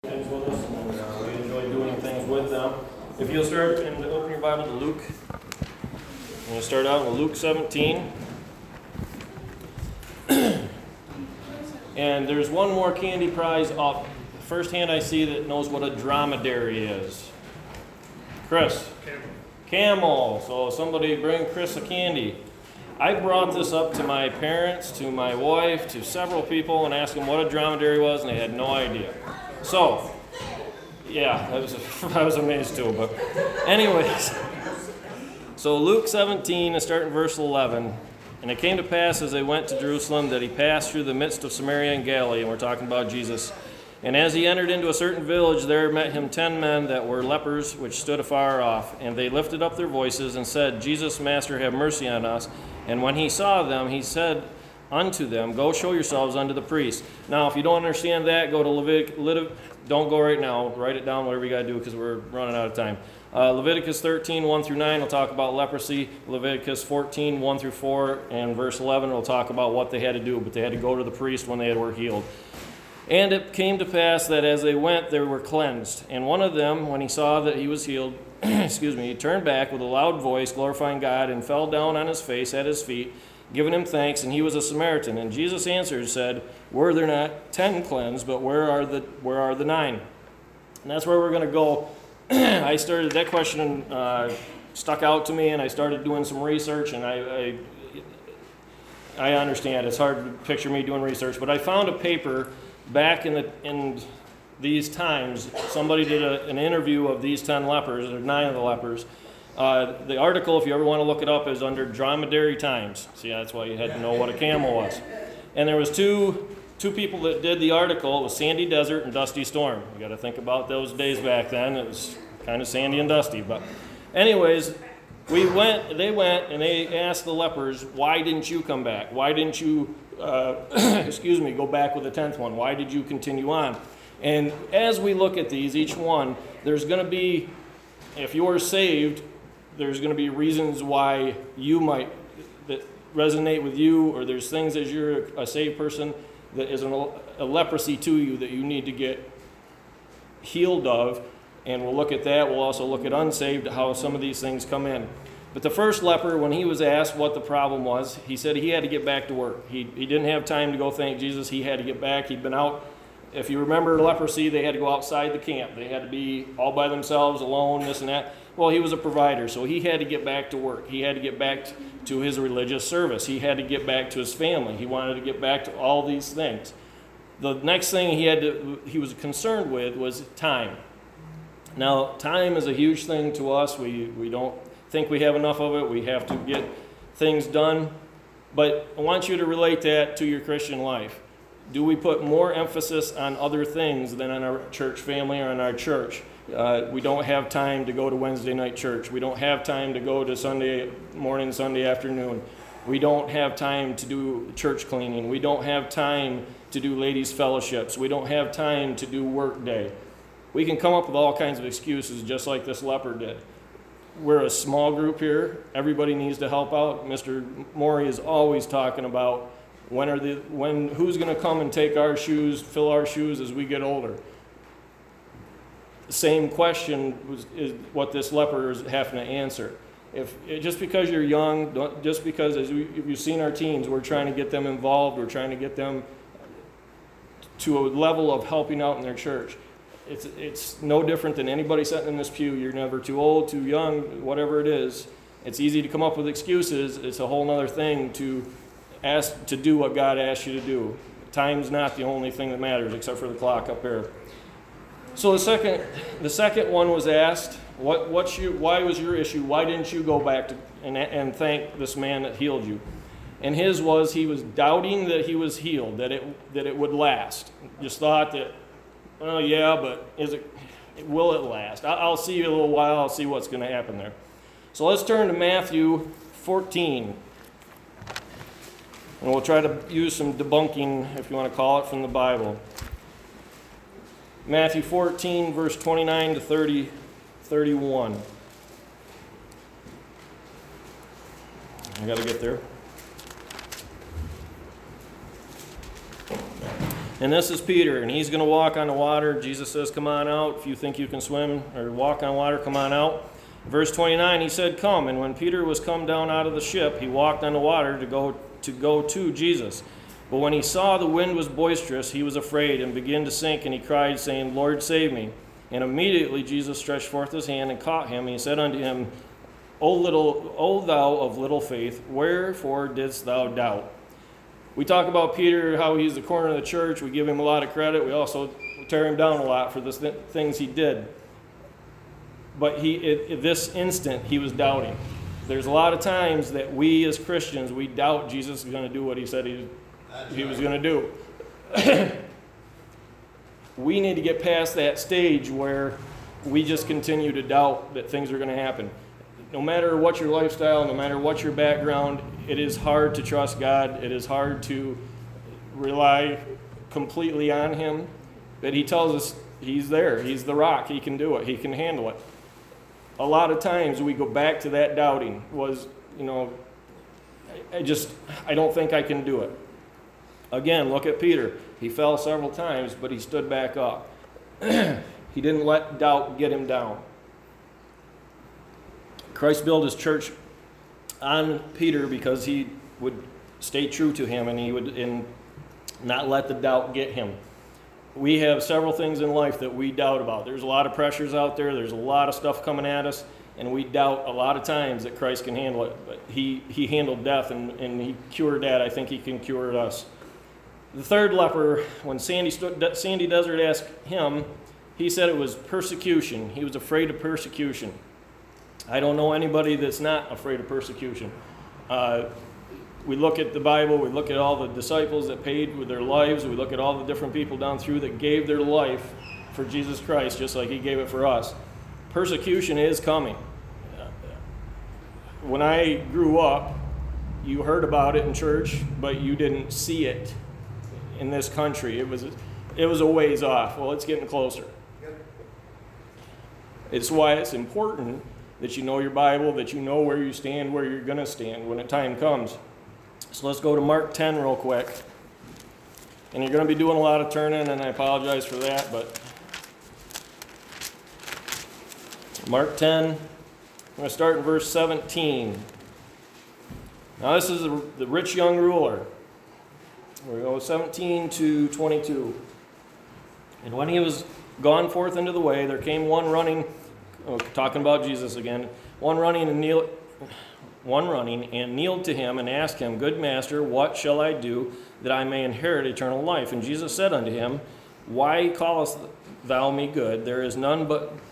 Things with us, and we enjoy doing things with them. If you'll start and open your Bible to Luke, I'm going to start out with Luke 17. And there's one more candy prize up. Firsthand I see that knows what a dromedary is. Chris. Camel. So somebody bring Chris a candy. I brought this up to my parents, to my wife, to several people and asked them what a dromedary was, and they had no idea. So, yeah, I was amazed too. But anyways, so Luke 17, starting verse 11. And it came to pass as they went to Jerusalem that he passed through the midst of Samaria and Galilee, and we're talking about Jesus. And as he entered into a certain village, there met him 10 men that were lepers, which stood afar off. And they lifted up their voices and said, Jesus, Master, have mercy on us. And when he saw them, he said unto them, Go show yourselves unto the priest. Now, if you don't understand that, go to Leviticus. Don't go right now. Write it down, whatever you got to do, because we're running out of time. Leviticus 13, 1 through 9 will talk about leprosy. Leviticus 14, 1 through 4, and verse 11 will talk about what they had to do, but they had to go to the priest when they were healed. And it came to pass that as they went, they were cleansed. And one of them, when he saw that he was healed, he turned back with a loud voice, glorifying God, and fell down on his face at his feet, giving him thanks, and he was a Samaritan. And Jesus answered and said, Were there not 10 cleansed, but where are the 9? And that's where we're going to go. I started, that question stuck out to me, and I started doing some research, and I understand it's hard to picture me doing research, but I found a paper back in these times. Somebody did an interview of these 10 lepers, or 9 of the lepers. The article, if you ever want to look it up, is under Dromedary Times. See, that's why you had to know what a camel was. And there was two people that did the article. It was Sandy Desert and Dusty Storm. You got to think about those days back then. It was kind of sandy and dusty. But anyways, they went and they asked the lepers, why didn't you come back? Why didn't you, go back with the 10th one? Why did you continue on? And as we look at these, each one, there's going to be, if you're saved, there's going to be reasons why you might that resonate with you, or there's things as you're a saved person that is a leprosy to you that you need to get healed of. And we'll look at that. We'll also look at unsaved, how some of these things come in. But the first leper, when he was asked what the problem was, he said he had to get back to work. He didn't have time to go thank Jesus. He had to get back. He'd been out. If you remember leprosy, they had to go outside the camp. They had to be all by themselves, alone, this and that. Well, he was a provider, so he had to get back to work. He had to get back to his religious service. He had to get back to his family. He wanted to get back to all these things. The next thing he was concerned with was time. Now, time is a huge thing to us. We don't think we have enough of it. We have to get things done. But I want you to relate that to your Christian life. Do we put more emphasis on other things than on our church family or on our church? We don't have time to go to Wednesday night church. We don't have time to go to Sunday morning, Sunday afternoon. We don't have time to do church cleaning. We don't have time to do ladies' fellowships. We don't have time to do work day. We can come up with all kinds of excuses just like this leper did. We're a small group here. Everybody needs to help out. Mr. Morey is always talking about who's going to come and take our shoes, fill our shoes as we get older. The same question is what this leper is having to answer. Just because you're young, just because if you've seen our teens, we're trying to get them involved, we're trying to get them to a level of helping out in their church. It's no different than anybody sitting in this pew. You're never too old, too young, whatever it is. It's easy to come up with excuses. It's a whole other thing to ask to do what God asked you to do. Time's not the only thing that matters, except for the clock up there. So the second one was asked, why was your issue? Why didn't you go back and thank this man that healed you? And his was, he was doubting that he was healed, that it would last. Just thought that, oh yeah, but will it last? I'll see you a little while. I'll see what's going to happen there. So let's turn to Matthew 14. And we'll try to use some debunking, if you want to call it, from the Bible. Matthew 14, verse 29 to 31. I got to get there. And this is Peter, and he's going to walk on the water. Jesus says, come on out. If you think you can swim or walk on water, come on out. Verse 29, he said, come. And when Peter was come down out of the ship, he walked on the water to go to Jesus. But when he saw the wind was boisterous, he was afraid and began to sink, and he cried, saying, Lord, save me. And immediately Jesus stretched forth his hand and caught him. And he said unto him, O thou of little faith, wherefore didst thou doubt? We talk about Peter, how he's the corner of the church. We give him a lot of credit. We also tear him down a lot for the things he did. But at this instant, he was doubting. There's a lot of times that we as Christians, we doubt Jesus is going to do what he said he was going to do. We need to get past that stage where we just continue to doubt that things are going to happen. No matter what your lifestyle, no matter what your background, it is hard to trust God. It is hard to rely completely on him. But he tells us he's there. He's the rock. He can do it. He can handle it. A lot of times we go back to that doubting I don't think I can do it. Again, look at Peter. He fell several times, but he stood back up. He didn't let doubt get him down. Christ built his church on Peter because he would stay true to him, and he would not let the doubt get him. We have several things in life that we doubt about. There's a lot of pressures out there. There's a lot of stuff coming at us, and we doubt a lot of times that Christ can handle it. But he handled death, and he cured that. I think he can cure us. The third leper, when Sandy Desert asked him, he said it was persecution. He was afraid of persecution. I don't know anybody that's not afraid of persecution. We look at the Bible, we look at all the disciples that paid with their lives, we look at all the different people down through that gave their life for Jesus Christ, just like he gave it for us. Persecution is coming. When I grew up, you heard about it in church, but you didn't see it in this country. It was a ways off. Well, it's getting closer. It's why it's important that you know your Bible, that you know where you stand, where you're going to stand when the time comes. So let's go to Mark 10 real quick. And you're going to be doing a lot of turning, and I apologize for that, but Mark 10, I'm going to start in verse 17. Now this is the rich young ruler. We go 17 to 22. And when he was gone forth into the way, there came one running, talking about Jesus again, one running and kneeled to him and asked him, Good master, what shall I do that I may inherit eternal life? And Jesus said unto him, Why callest thou me good? There is none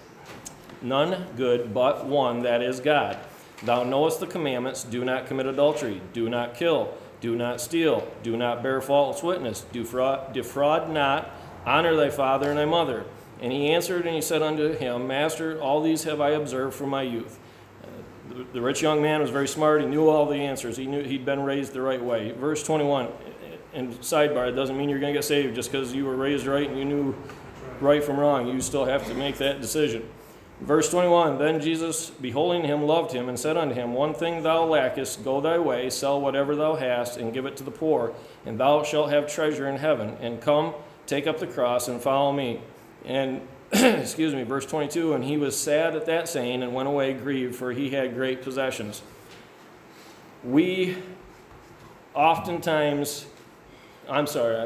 good but one, that is God. Thou knowest the commandments, do not commit adultery, do not kill, do not steal, do not bear false witness, defraud not, honor thy father and thy mother. And he answered and he said unto him, Master, all these have I observed from my youth. The rich young man was very smart. He knew all the answers. He knew he'd been raised the right way. Verse 21, and sidebar, it doesn't mean you're going to get saved just because you were raised right and you knew right from wrong. You still have to make that decision. Verse 21, Then Jesus, beholding him, loved him, and said unto him, One thing thou lackest, go thy way, sell whatever thou hast, and give it to the poor, and thou shalt have treasure in heaven. And come, take up the cross, and follow me. And, verse 22, And he was sad at that saying, and went away grieved, for he had great possessions. We oftentimes, I'm sorry,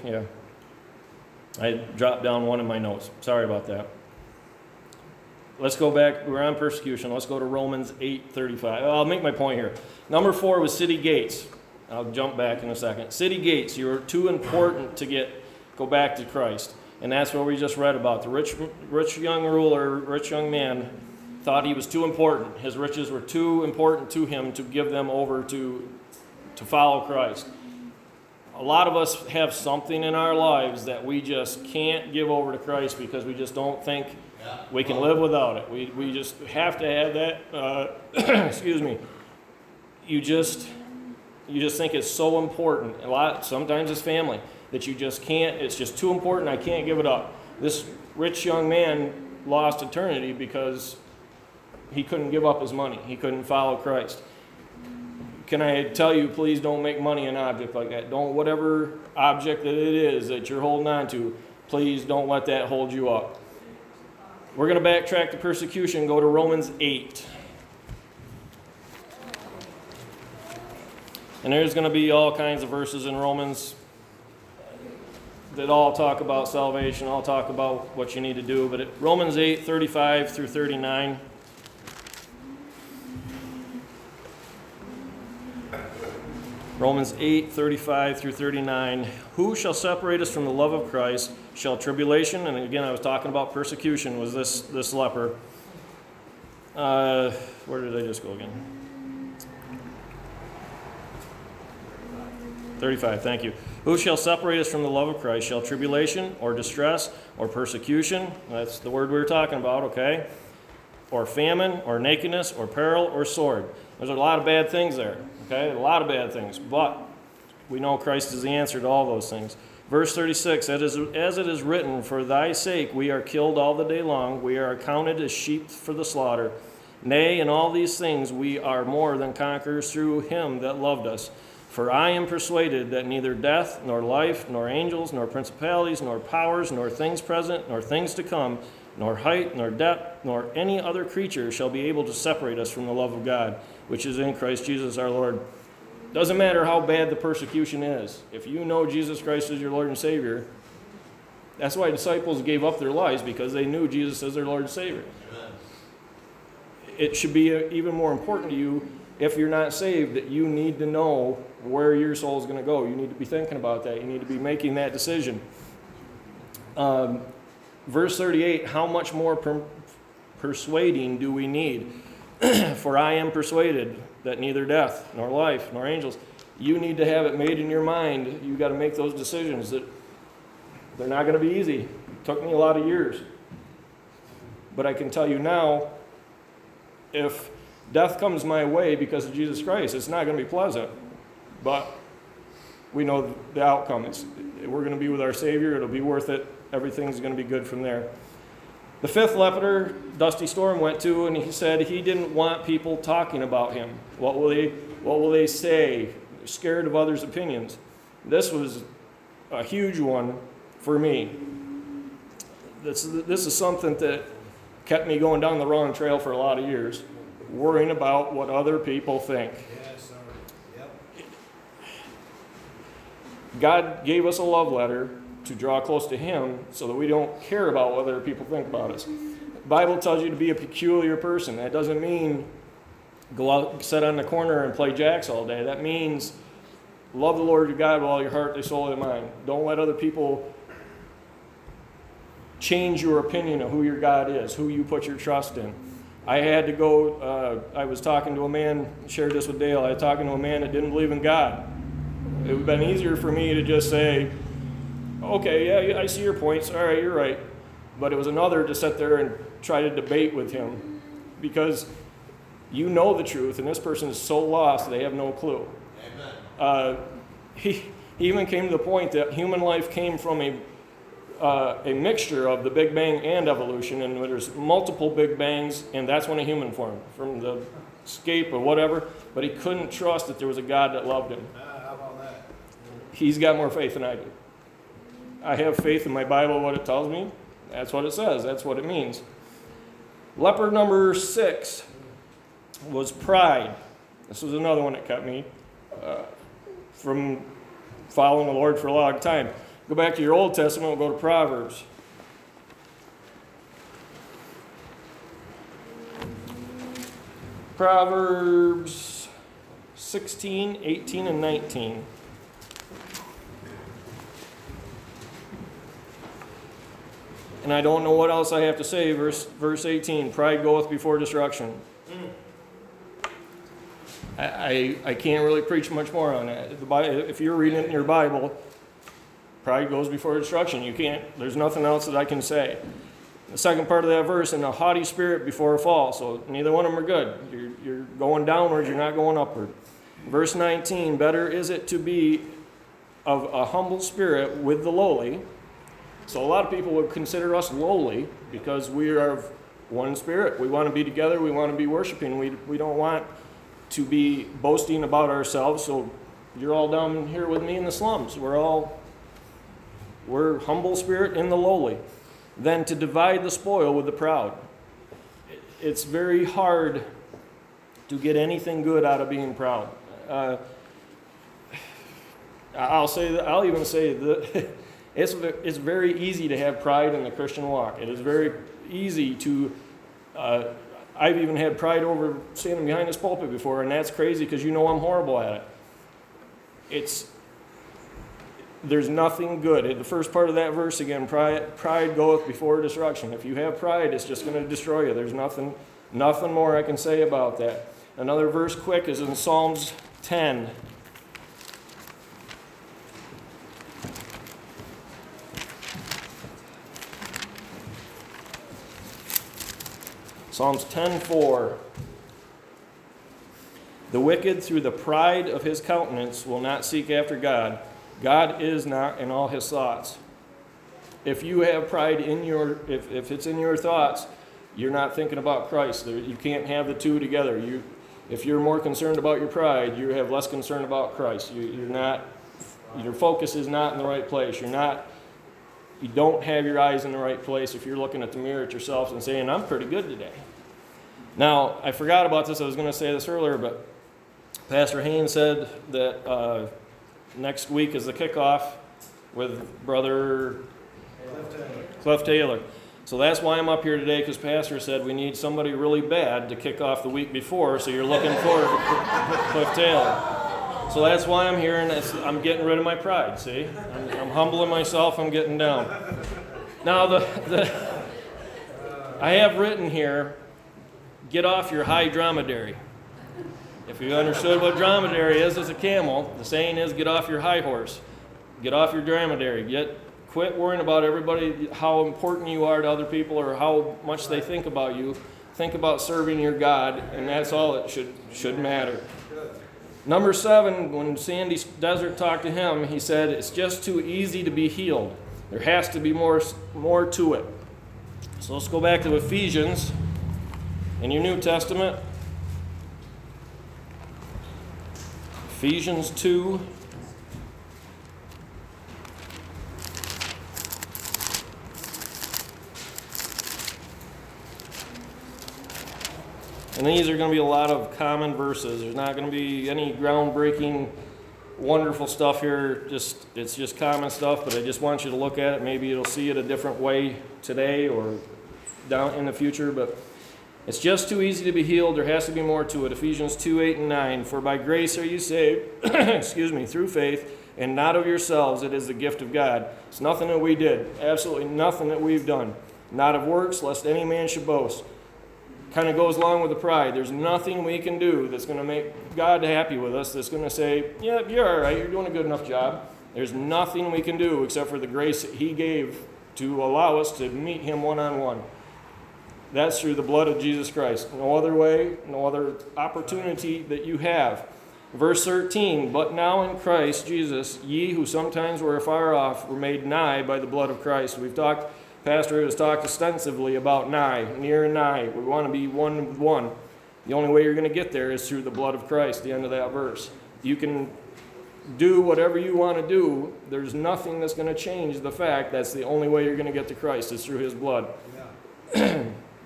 I dropped down one of my notes. Sorry about that. Let's go back. We're on persecution. Let's go to Romans 8:35. I'll make my point here. Number 4 was city gates. I'll jump back in a second. City gates. You're too important to go back to Christ. And that's what we just read about. The rich young ruler, rich young man, thought he was too important. His riches were too important to him to give them over to follow Christ. A lot of us have something in our lives that we just can't give over to Christ because we just don't think we can live without it. We just have to have that. You just think it's so important. Sometimes it's family that you just can't. It's just too important. I can't give it up. This rich young man lost eternity because he couldn't give up his money. He couldn't follow Christ. can I tell you, please don't make money an object like that. Don't, whatever object that it is that you're holding on to, please don't let that hold you up. We're going to backtrack to persecution, go to Romans 8. And there's going to be all kinds of verses in Romans that all talk about salvation, all talk about what you need to do. But Romans 8, 35 through 39. Romans 8, 35 through 39. Who shall separate us from the love of Christ? Shall tribulation, and again I was talking about persecution, was this leper. Where did I just go again? 35, thank you. Who shall separate us from the love of Christ? Shall tribulation, or distress, or persecution? That's the word we were talking about, okay? Or famine, or nakedness, or peril, or sword. There's a lot of bad things there, okay? A lot of bad things, but we know Christ is the answer to all those things. Verse 36, as it is written, for thy sake we are killed all the day long, we are accounted as sheep for the slaughter. Nay, in all these things we are more than conquerors through him that loved us. For I am persuaded that neither death, nor life, nor angels, nor principalities, nor powers, nor things present, nor things to come, nor height, nor depth, nor any other creature shall be able to separate us from the love of God, which is in Christ Jesus our Lord. Doesn't matter how bad the persecution is. If you know Jesus Christ as your Lord and Savior, that's why disciples gave up their lives, because they knew Jesus as their Lord and Savior. Amen. It should be even more important to you, if you're not saved, that you need to know where your soul is going to go. You need to be thinking about that. You need to be making that decision. Verse 38, how much more persuading do we need? For I am persuaded that neither death, nor life, nor angels, you need to have it made in your mind. You've got to make those decisions. That they're not going to be easy. It took me a lot of years. But I can tell you now, if death comes my way because of Jesus Christ, it's not going to be pleasant. But we know the outcome. We're going to be with our Savior. It'll be worth it. Everything's going to be good from there. The fifth leper, Dusty Storm went to, and he said he didn't want people talking about him. What will they say? They're scared of others' opinions. This was a huge one for me. This is something that kept me going down the wrong trail for a lot of years, worrying about what other people think. Yes, sir. Yep. God gave us a love letter to draw close to him so that we don't care about what other people think about us. The Bible tells you to be a peculiar person. That doesn't mean go out, sit on the corner and play jacks all day. That means love the Lord your God with all your heart, your soul, and mind. Don't let other people change your opinion of who your God is, who you put your trust in. I had to go, I was talking to a man, shared this with Dale, I was talking to a man that didn't believe in God. It would have been easier for me to just say, okay, yeah, I see your points. All right, you're right. But it was another to sit there and try to debate with him, because you know the truth, and this person is so lost they have no clue. Amen. He even came to the point that human life came from a mixture of the Big Bang and evolution, and there's multiple Big Bangs, and that's when a human formed, from the escape or whatever. But he couldn't trust that there was a God that loved him. How about that? He's got more faith than I do. I have faith in my Bible, what it tells me. That's what it says. That's what it means. Leper number 6 was pride. This was another one that kept me from following the Lord for a long time. Go back to your Old Testament. We'll go to Proverbs. Proverbs 16, 18, and 19. And I don't know what else I have to say. Verse 18, pride goeth before destruction. I can't really preach much more on that. If you're reading it in your Bible, pride goes before destruction. You can't, there's nothing else that I can say. The second part of that verse, and a haughty spirit before a fall. So neither one of them are good. You're going downward, you're not going upward. Verse 19, better is it to be of a humble spirit with the lowly. So a lot of people would consider us lowly because we are of one spirit. We want to be together. We want to be worshiping. We don't want to be boasting about ourselves. So you're all down here with me in the slums. We're humble spirit in the lowly. Than to divide the spoil with the proud. It's very hard to get anything good out of being proud. I'll even say that it's very easy to have pride in the Christian walk. It is very easy to. I've even had pride over standing behind this pulpit before, and that's crazy because you know I'm horrible at it. There's nothing good. The first part of that verse again, pride goeth before destruction. If you have pride, it's just going to destroy you. There's nothing more I can say about that. Another verse quick is in Psalms 10. Psalms 10:4. The wicked through the pride of his countenance will not seek after God. God is not in all his thoughts. If you have pride in if it's in your thoughts, you're not thinking about Christ. You can't have the two together. If you're more concerned about your pride, you have less concern about Christ. Your focus is not in the right place. You don't have your eyes in the right place if you're looking at the mirror at yourself and saying, I'm pretty good today. Now, I forgot about this. I was going to say this earlier, but Pastor Haynes said that next week is the kickoff with Brother Cliff Taylor. So that's why I'm up here today, because Pastor said we need somebody really bad to kick off the week before, so you're looking forward to Cliff Taylor. So that's why I'm here, and I'm getting rid of my pride, see? I'm humbling myself, I'm getting down. Now, I have written here, get off your high dromedary. If you understood what dromedary is as a camel, the saying is get off your high horse. Get off your dromedary. Quit worrying about everybody, how important you are to other people or how much they think about you. Think about serving your God, and that's all it should matter. Number 7, when Sandy Desert talked to him, he said, it's just too easy to be healed. There has to be more to it. So let's go back to Ephesians in your New Testament. Ephesians 2. And these are going to be a lot of common verses. There's not going to be any groundbreaking, wonderful stuff here. It's just common stuff, but I just want you to look at it. Maybe you'll see it a different way today or down in the future, but it's just too easy to be healed. There has to be more to it. Ephesians 2, 8, and 9. For by grace are you saved, through faith, and not of yourselves. It is the gift of God. It's nothing that we did. Absolutely nothing that we've done. Not of works, lest any man should boast. Kind of goes along with the pride. There's nothing we can do that's going to make God happy with us, that's going to say, yeah, you're all right, you're doing a good enough job. There's nothing we can do except for the grace that he gave to allow us to meet him one-on-one. That's through the blood of Jesus Christ. No other way, no other opportunity that you have. Verse 13, but now in Christ Jesus, ye who sometimes were afar off were made nigh by the blood of Christ. Pastor has talked extensively about nigh, near and nigh. We want to be one with one. The only way you're going to get there is through the blood of Christ, the end of that verse. You can do whatever you want to do. There's nothing that's going to change the fact that's the only way you're going to get to Christ is through his blood. Yeah.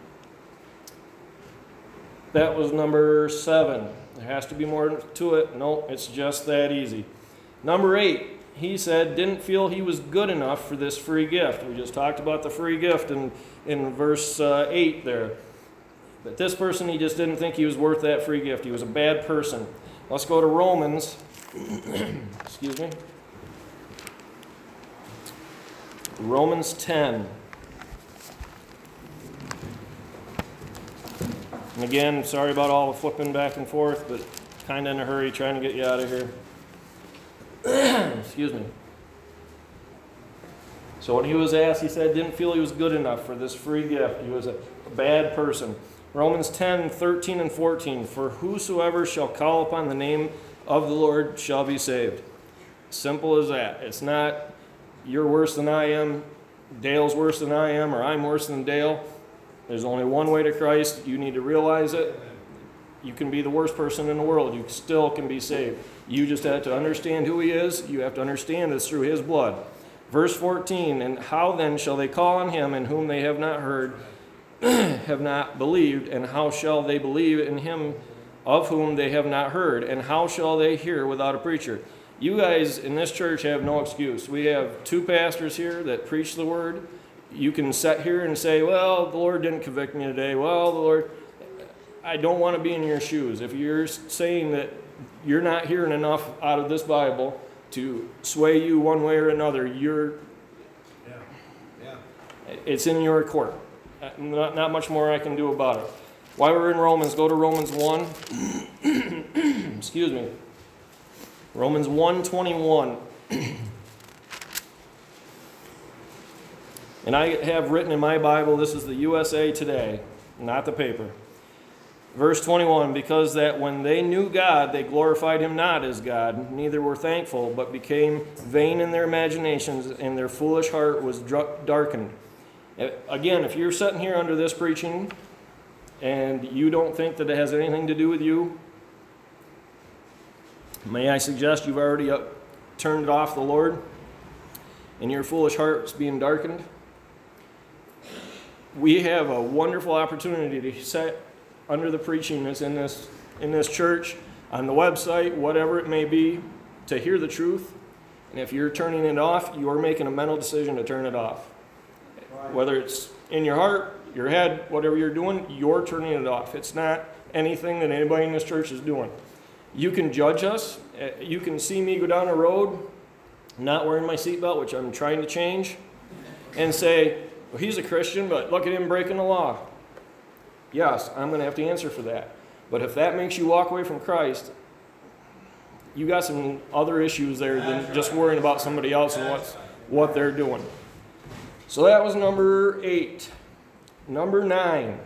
That was number 7. There has to be more to it. No, it's just that easy. Number 8. He said, didn't feel he was good enough for this free gift. We just talked about the free gift in verse 8 there. But this person, he just didn't think he was worth that free gift. He was a bad person. Let's go to Romans. Excuse me. Romans 10. And again, sorry about all the flipping back and forth, but kind of in a hurry trying to get you out of here. Excuse me. So when he was asked, he said, didn't feel he was good enough for this free gift. He was a bad person. Romans 10, 13 and 14. For whosoever shall call upon the name of the Lord shall be saved. Simple as that. It's not, you're worse than I am, Dale's worse than I am, or I'm worse than Dale. There's only one way to Christ. You need to realize it. You can be the worst person in the world. You still can be saved. You just have to understand who he is. You have to understand this through his blood. Verse 14, and how then shall they call on him in whom they have not heard, have not believed, and how shall they believe in him of whom they have not heard, and how shall they hear without a preacher? You guys in this church have no excuse. We have 2 pastors here that preach the word. You can sit here and say, well, the Lord didn't convict me today. Well, the Lord, I don't want to be in your shoes. If you're saying that you're not hearing enough out of this Bible to sway you one way or another, it's in your court. Not much more I can do about it. While we're in Romans, go to Romans 1. Excuse me. Romans 1:21. And I have written in my Bible, this is the USA Today, not the paper. Verse 21, because that when they knew God, they glorified him not as God, neither were thankful, but became vain in their imaginations, and their foolish heart was darkened. Again, if you're sitting here under this preaching, and you don't think that it has anything to do with you, may I suggest you've already turned off the Lord, and your foolish heart's being darkened? We have a wonderful opportunity to sit under the preaching that's in this church, on the website, whatever it may be, to hear the truth. And if you're turning it off, you're making a mental decision to turn it off. Right. Whether it's in your heart, your head, whatever you're doing, you're turning it off. It's not anything that anybody in this church is doing. You can judge us. You can see me go down a road not wearing my seatbelt, which I'm trying to change, and say, well, he's a Christian, but look at him breaking the law. Yes, I'm going to have to answer for that. But if that makes you walk away from Christ, you got some other issues there than just worrying about somebody else and what they're doing. So that was number 8. Number 9.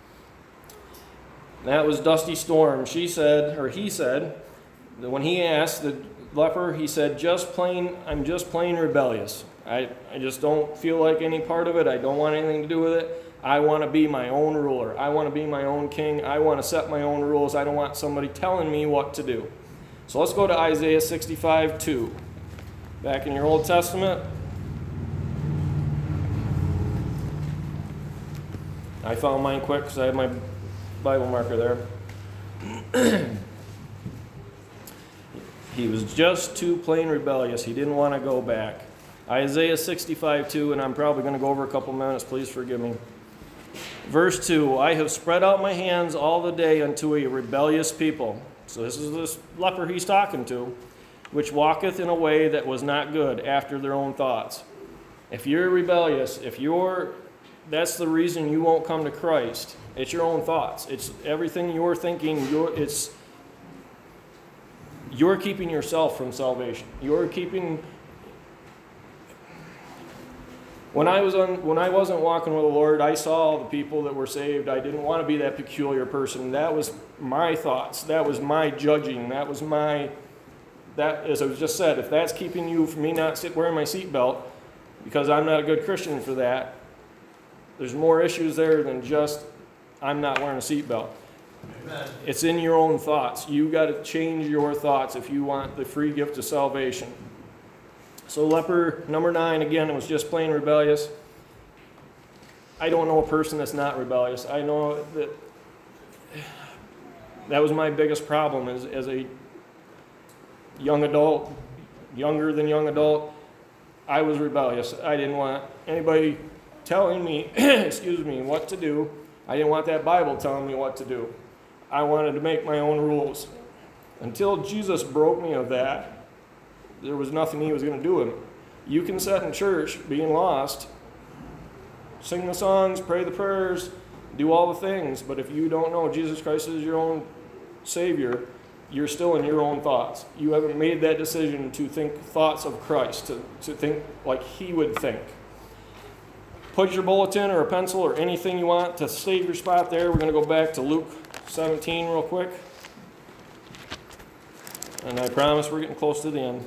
That was Dusty Storm. He said, that when he asked the leper, he said, I'm just plain rebellious. I just don't feel like any part of it. I don't want anything to do with it. I want to be my own ruler. I want to be my own king. I want to set my own rules. I don't want somebody telling me what to do. So let's go to Isaiah 65:2. Back in your Old Testament. I found mine quick because I have my Bible marker there. He was just too plain rebellious. He didn't want to go back. Isaiah 65:2, and I'm probably going to go over a couple minutes. Please forgive me. Verse 2, I have spread out my hands all the day unto a rebellious people. So this is this leper he's talking to, which walketh in a way that was not good, after their own thoughts. If you're rebellious, that's the reason you won't come to Christ. It's your own thoughts. It's everything you're thinking. You're keeping yourself from salvation. When I wasn't walking with the Lord, I saw the people that were saved. I didn't want to be that peculiar person. That was my thoughts. That was my judging. That, as I just said, if that's keeping you from me not wearing my seatbelt, because I'm not a good Christian for that, there's more issues there than just I'm not wearing a seatbelt. Amen. It's in your own thoughts. You got to change your thoughts if you want the free gift of salvation. So leper number 9, again, it was just plain rebellious. I don't know a person that's not rebellious. I know that was my biggest problem as a young adult, younger than young adult. I was rebellious. I didn't want anybody telling me, what to do. I didn't want that Bible telling me what to do. I wanted to make my own rules. Until Jesus broke me of that, there was nothing he was going to do with it. You can sit in church being lost, sing the songs, pray the prayers, do all the things, but if you don't know Jesus Christ is your own Savior, you're still in your own thoughts. You haven't made that decision to think thoughts of Christ, to think like he would think. Put your bulletin or a pencil or anything you want to save your spot there. We're going to go back to Luke 17 real quick. And I promise we're getting close to the end.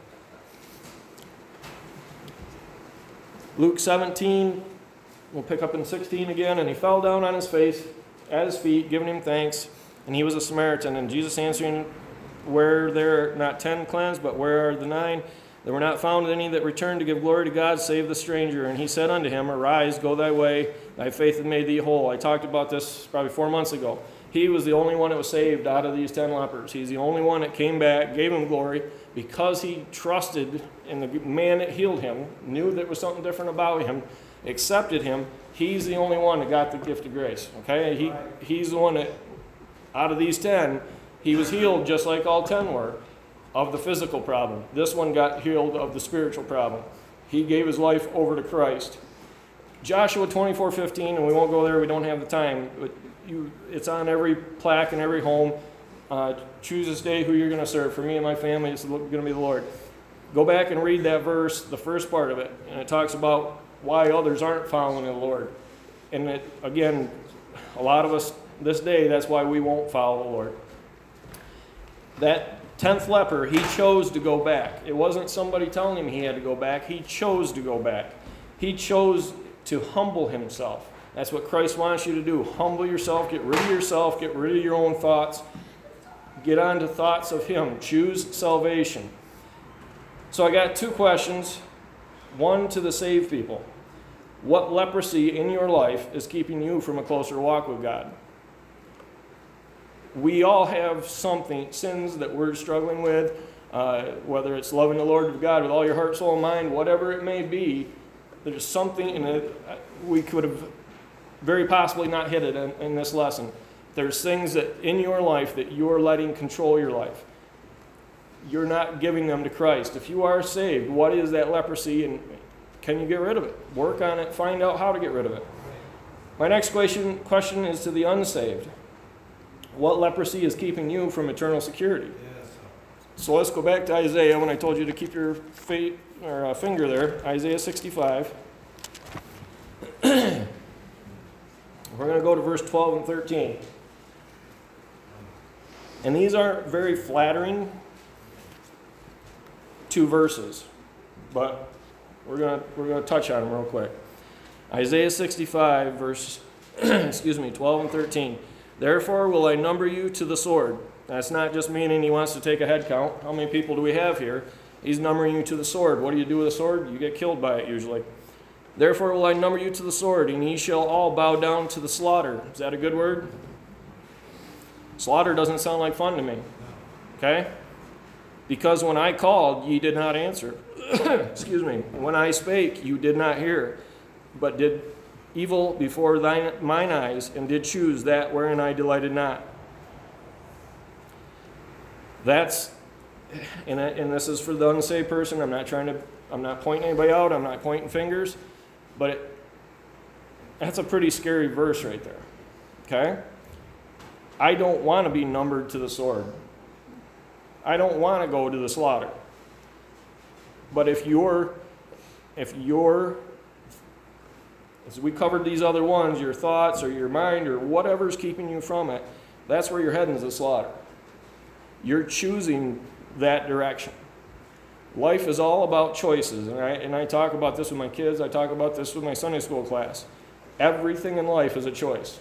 Luke 17, we'll pick up in 16 again. And he fell down on his face at his feet, giving him thanks. and he was a Samaritan. And Jesus answering, where there are not 10 cleansed, but where are the 9? There were not found any that returned to give glory to God, save the stranger. And he said unto him, Arise, go thy way, thy faith hath made thee whole. I talked about this probably 4 months ago. He was the only one that was saved out of these 10 lepers. He's the only one that came back, gave him glory, because he trusted in the man that healed him, knew there was something different about him, accepted him. He's the only one that got the gift of grace. Okay, he's the one that, out of these 10, he was healed just like all 10 were of the physical problem. This one got healed of the spiritual problem. He gave his life over to Christ. Joshua 24:15, and we won't go there, we don't have the time, but it's on every plaque in every home. Choose this day who you're going to serve. For me and my family, it's going to be the Lord. Go back and read that verse, the first part of it, and it talks about why others aren't following the Lord. And it, again, a lot of us this day, that's why we won't follow the Lord. That 10th leper, he chose to go back. It wasn't somebody telling him he had to go back. He chose to go back. He chose to humble himself. That's what Christ wants you to do. Humble yourself, get rid of your own thoughts, get on to thoughts of him. Choose salvation. So I got 2 questions. One to the saved people. What leprosy in your life is keeping you from a closer walk with God? We all have sins that we're struggling with, whether it's loving the Lord God with all your heart, soul, and mind, whatever it may be. There's something in it. We could have very possibly not hit it in this lesson. There's things that in your life that you're letting control your life. You're not giving them to Christ. If you are saved, what is that leprosy, and can you get rid of it? Work on it. Find out how to get rid of it. My next question is to the unsaved. What leprosy is keeping you from eternal security? So let's go back to Isaiah when I told you to keep your finger there. Isaiah 65. We're going to go to verse 12 and 13. And these aren't very flattering 2 verses, but we're going to touch on them real quick. Isaiah 65, verse 12 and 13. Therefore will I number you to the sword. That's not just meaning he wants to take a head count. How many people do we have here? He's numbering you to the sword. What do you do with a sword? You get killed by it usually. Therefore will I number you to the sword, and ye shall all bow down to the slaughter. Is that a good word? Slaughter doesn't sound like fun to me. Okay? Because when I called, ye did not answer. Excuse me. When I spake, you did not hear, but did evil before mine eyes, and did choose that wherein I delighted not. That's, and this is for the unsaved person. I'm not pointing anybody out. I'm not pointing fingers, but that's a pretty scary verse right there. Okay? I don't want to be numbered to the sword. I don't want to go to the slaughter. But if as we covered these other ones, your thoughts or your mind or whatever's keeping you from it, that's where you're heading, is the slaughter. You're choosing that direction. Life is all about choices, and I talk about this with my kids. I talk about this with my Sunday school class. Everything in life is a choice.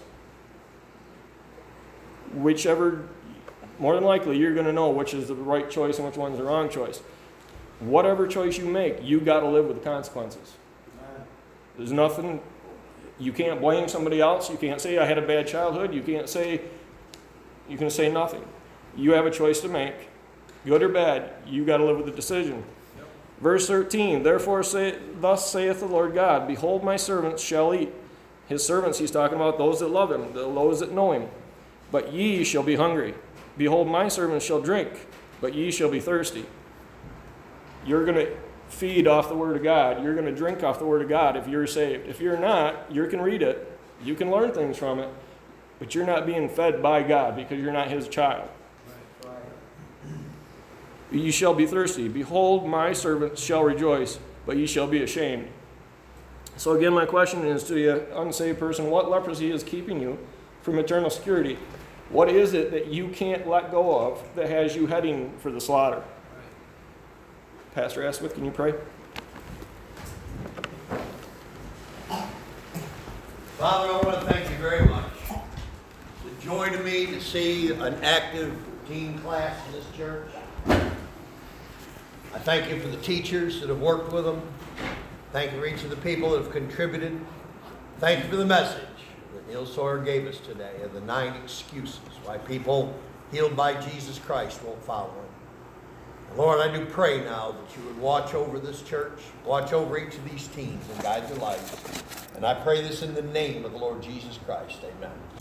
Whichever, more than likely, you're going to know which is the right choice and which one's the wrong choice. Whatever choice you make, you got to live with the consequences. There's nothing, you can't blame somebody else. You can't say I had a bad childhood. You can say nothing. You have a choice to make, good or bad. You got to live with the decision. Yep. Verse 13, therefore thus saith the Lord God, behold, my servants shall eat. His servants, he's talking about those that love him, those that know him. But ye shall be hungry. Behold, my servants shall drink, but ye shall be thirsty. You're going to feed off the Word of God. You're going to drink off the Word of God if you're saved. If you're not, you can read it. You can learn things from it. But you're not being fed by God because you're not His child. Ye shall be thirsty. Behold, my servants shall rejoice, but ye shall be ashamed. So again, my question is to you, unsaved person, what leprosy is keeping you from eternal security? What is it that you can't let go of that has you heading for the slaughter? Pastor Asquith, can you pray? Father, I want to thank you very much that joy to me to see an active teen class in this church. I thank you for the teachers that have worked with them. Thank you for each of the people that have contributed. Thank you for the message that Neil Sawyer gave us today of the 9 excuses why people healed by Jesus Christ won't follow him. And Lord, I do pray now that you would watch over this church, watch over each of these teens and guide their lives. And I pray this in the name of the Lord Jesus Christ. Amen.